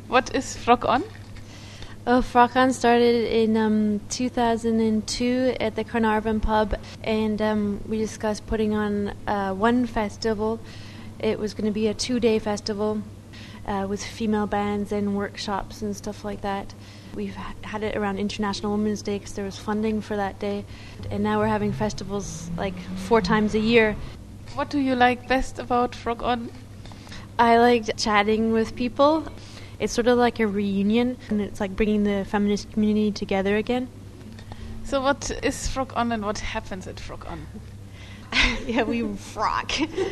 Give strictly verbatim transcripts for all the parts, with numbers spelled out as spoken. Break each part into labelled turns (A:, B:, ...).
A: What is Frog On?
B: Oh, Frog On started in um, two thousand two at the Carnarvon pub, and um, we discussed putting on uh, one festival. It was going to be a two-day festival uh, with female bands and workshops and stuff like that. We've ha- had it around International Women's Day because there was funding for that day, and now we're having festivals like four times a year.
A: What do you like best about Frog On?
B: I like chatting with people. It's sort of like a reunion, and it's like bringing the feminist community together again.
A: So what is Frog On and what happens at Frog On?
B: Yeah, we rock.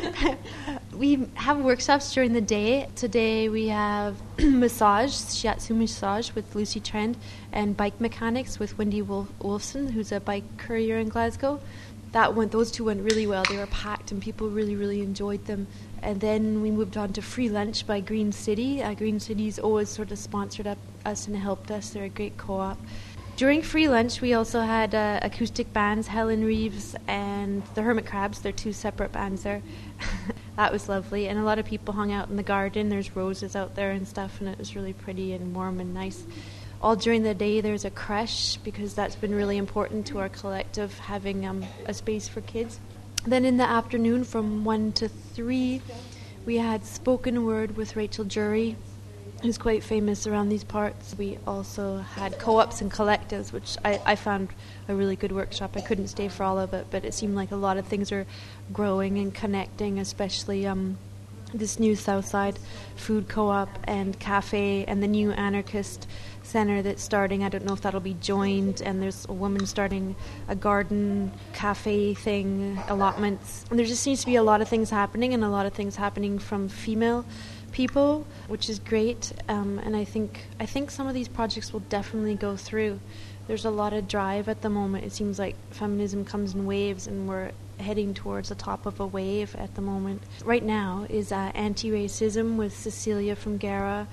B: We have workshops during the day. Today we have massage, shiatsu massage with Lucy Trend, and bike mechanics with Wendy Wolf- Wolfson, who's a bike courier in Glasgow. That went; those two went really well. They were packed, and people really, really enjoyed them. And then we moved on to free lunch by Green City. Uh, Green City's always sort of sponsored up us and helped us. They're a great co-op. During free lunch, we also had uh, acoustic bands, Helen Reeves and the Hermit Crabs. They're two separate bands there. That was lovely. And a lot of people hung out in the garden. There's roses out there and stuff, and it was really pretty and warm and nice. All during the day, there's a creche, because that's been really important to our collective, having um, a space for kids. Then in the afternoon, from one to three, we had spoken word with Rachel Jury, who's quite famous around these parts. We also had co-ops and collectives, which I, I found a really good workshop. I couldn't stay for all of it, but it seemed like a lot of things are growing and connecting, especially um, this new Southside food co-op and cafe and the new anarchist center that's starting. I don't know if that'll be joined, and there's a woman starting a garden cafe thing, allotments. And there just seems to be a lot of things happening, and a lot of things happening from female people, which is great. Um, and I think I think some of these projects will definitely go through. There's a lot of drive at the moment. It seems like feminism comes in waves, and we're heading towards the top of a wave at the moment. Right now is uh, anti-racism with Cecilia from Gara,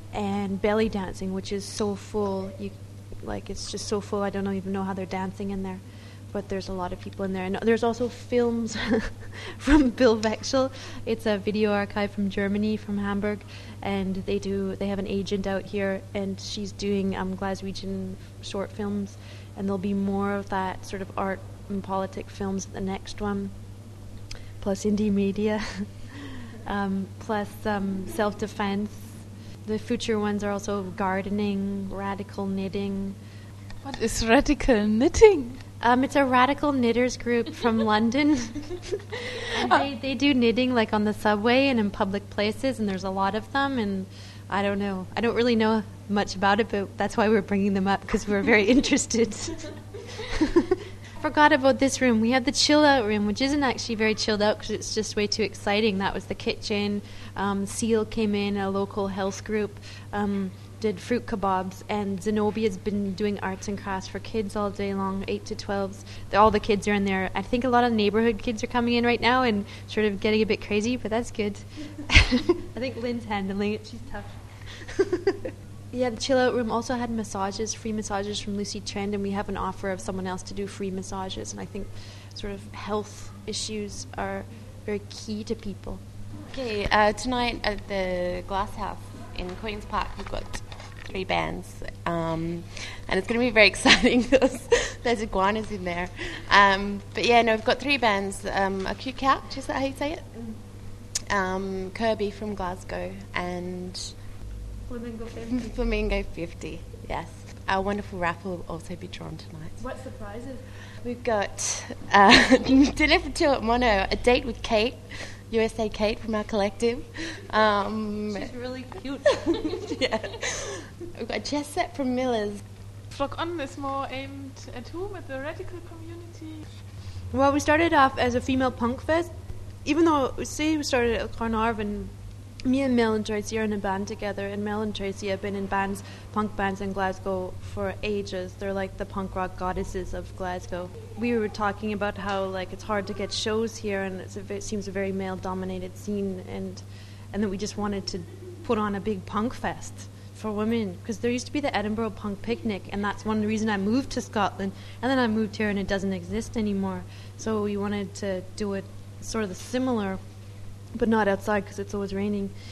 B: and belly dancing, which is so full. You, like, it's just so full. I don't even know how they're dancing in there, but there's a lot of people in there. And there's also films from Bill Vexel. It's a video archive from Germany, from Hamburg, and they do. They have an agent out here, and she's doing um, Glaswegian short films, and there'll be more of that sort of art and politic films at the next one, plus indie media, um, plus um, self-defense. The future ones are also gardening, radical knitting.
A: What is radical knitting?
B: Um, it's a radical knitters group from London. And they, they do knitting like on the subway and in public places, and there's a lot of them. And I don't know. I don't really know much about it, but that's why we're bringing them up, because we're very interested. Forgot about this room. We have the chill out room, which isn't actually very chilled out because it's just way too exciting. That was the kitchen. Um, Seal came in, a local health group, um, did fruit kebabs, and Zenobia's been doing arts and crafts for kids all day long, eight to twelves. All the kids are in there. I think a lot of neighborhood kids are coming in right now and sort of getting a bit crazy, but that's good. I think Lynn's handling it. She's tough. Yeah, the chill out room also had massages, free massages from Lucy Trend, and we have an offer of someone else to do free massages. And I think sort of health issues are very key to people.
C: Okay, uh, tonight at the Glass House in Queen's Park, we've got three bands, um, and it's going to be very exciting because there's iguanas in there. Um, but yeah, no, we've got three bands. Um, Acute Couch, is that how you say it? Um, Kirby from Glasgow, and
B: Flamingo fifty.
C: Flamingo fifty, yes. Our wonderful raffle will also be drawn tonight.
B: What surprises?
C: We've got uh, dinner for two at Mono, a date with Kate, U S A Kate from our collective. Um,
B: She's really cute.
C: Yeah. We've got a chess set from Miller's.
A: Frog On is more aimed at whom? At the radical community?
B: Well, we started off as a female punk fest. Even though, say we started at Carnarvon, me and Mel and Tracy are in a band together, and Mel and Tracy have been in bands, punk bands in Glasgow for ages. They're like the punk rock goddesses of Glasgow. We were talking about how like it's hard to get shows here, and it's a, it seems a very male-dominated scene, and and that we just wanted to put on a big punk fest for women, because there used to be the Edinburgh Punk Picnic, and that's one of the reasons I moved to Scotland, and then I moved here and it doesn't exist anymore. So we wanted to do it sort of the similar, but not outside because it's always raining.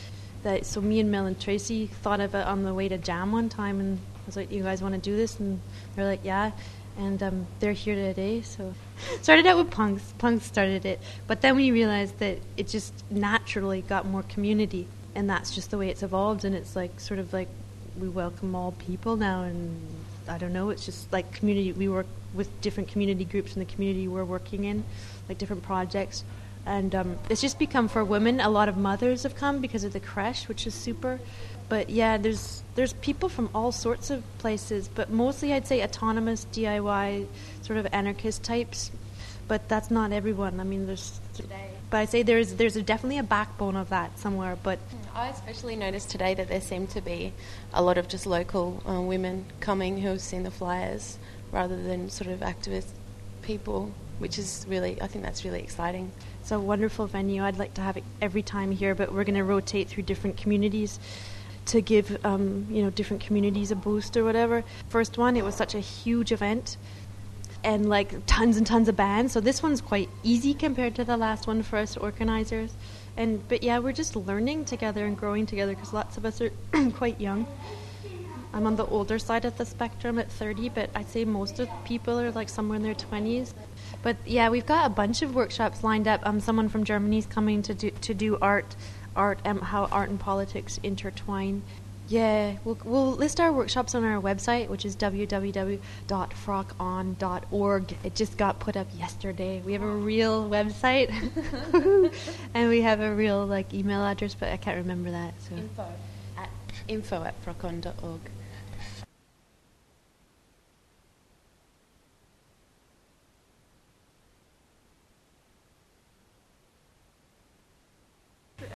B: that so me and Mel and Tracy thought of it on the way to Jam one time, and I was like, you guys want to do this? And they're like, yeah. And um, they're here today. So started out with punks. Punks started it. But then we realized that it just naturally got more community. And that's just the way it's evolved. And it's like sort of like we welcome all people now. And I don't know, it's just like community. We work with different community groups in the community we're working in, like different projects. And um, it's just become, for women, a lot of mothers have come because of the creche, which is super. But yeah, there's there's people from all sorts of places, but mostly I'd say autonomous, D I Y, sort of anarchist types. But that's not everyone. I mean, there's...
C: Today.
B: But I say there's there's a definitely a backbone of that somewhere. But
C: I especially noticed today that there seemed to be a lot of just local uh, women coming who have seen the flyers rather than sort of activist people, which is really, I think that's really exciting.
B: It's a wonderful venue. I'd like to have it every time here, but we're going to rotate through different communities to give um, you know different communities a boost or whatever. First one, it was such a huge event and like tons and tons of bands. So this one's quite easy compared to the last one for us organizers. And but yeah, we're just learning together and growing together because lots of us are quite young. I'm on the older side of the spectrum at thirty, but I'd say most of the people are like somewhere in their twenties. But yeah, we've got a bunch of workshops lined up. Um, someone from Germany's coming to do to do art, art, um, how art and politics intertwine. Yeah, we'll we'll list our workshops on our website, which is w w w dot frock on dot org. It just got put up yesterday. We have a real website, and we have a real like email address, but I can't remember that. So
C: Info at info at frock on dot org.